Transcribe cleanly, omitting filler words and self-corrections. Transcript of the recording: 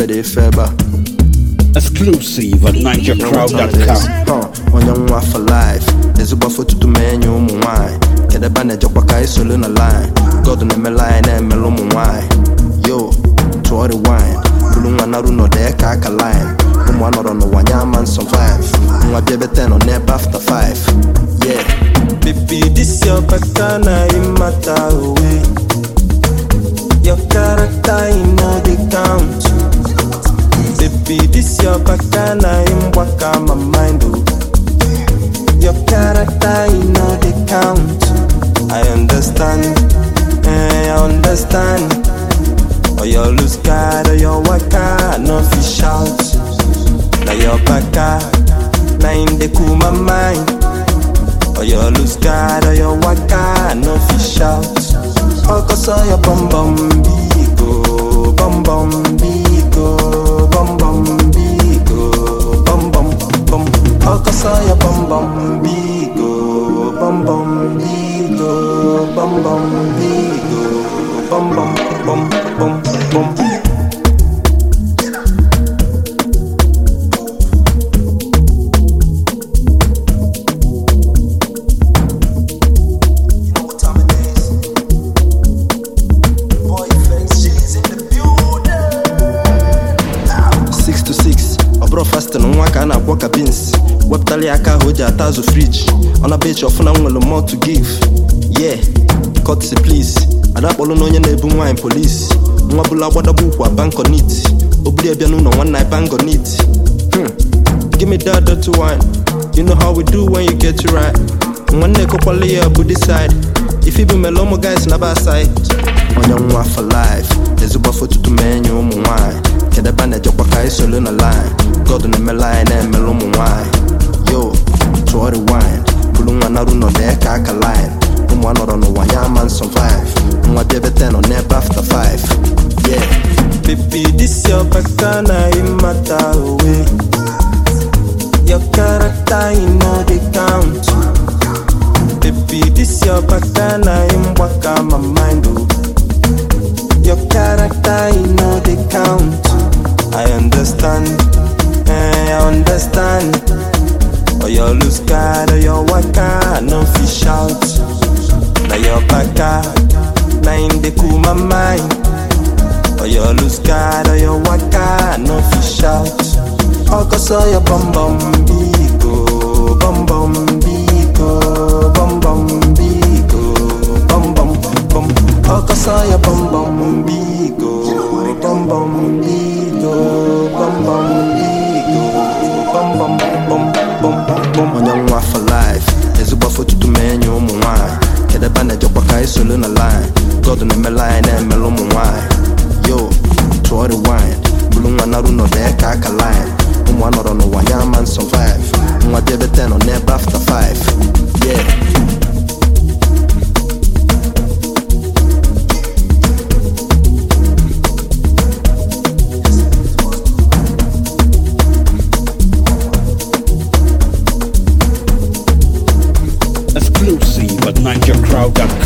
Kede Feba. Exclusive at NigerCrowd.com. On your one for life. There's a buffer to menu wine. Kede Bane Jokwaka is solo na line. God on the line and melon wine. Yo, to all the wine. Bulunga naru no de kaka line. One on the one man survive. My baby 10 on nap after 5. Yeah. Baby, this your bacana in matter away. Your character in all the count. Baby, this your bacana in waka my mind. Your character in all the count. I understand, I understand. Or you lose God or your waka, no fish out. Now your baka, now in the cool my mind. Or you lose God or your waka, no fish out. Oh, cause all your bum bum bigo, bum bum bigo, bum bum bigo, bum bum bum. Oh, cause all your bum bum bigo, bum bum bigo, bum bum bigo, bum bum bum bum bum. 6 to 6, abro fast no waka na kwaka beans. Webtali aka hoja tazo fridge. On a bitch of na nwele more to give. Yeah, courtesy please. Adapolo no nye na ebu wine police. Mwabula wada bukwa bank on it. Obri ebia no one night bang on it. Give me that dirty wine. You know how we do when you get it right. One neck up all year but decide. If you be melomo guys na bad side. On your one for life. There's a buffer to menu wine. Kede Bane Jokwaka is solo na line. God on the line and melomo wine. Yo, to all the wine. Bulunga naru no de kaka line. One or no one man survive. My baby 10 on nap after 5. Yeah. Baby, this your bacana in matter away. Your character in all the count. Baby, this your bacana in waka my mind. Your character in all the count. I understand, I understand. Or you lose God or your waka, no fish out. Now your baka, now in the cool my mind. Or you lose God or your waka, no fish out. Oh, cause all your bum bum bigo, bum bum bigo, bum bum bigo, bum bum bum. Oh, cause all your bum bum bigo, bum bum bigo, bum bum bigo, bum bum bum bum bum. On your one for life, there's a buffer to menu wine. Kede Bane Jokwaka is solo na line. God on the line and melomo wine. Yo, to all the wine. Bulunga naru no de kaka line. One or no one man survive. My baby 10 on nap after 5. Yeah. Exclusive at NigerCrowd.com.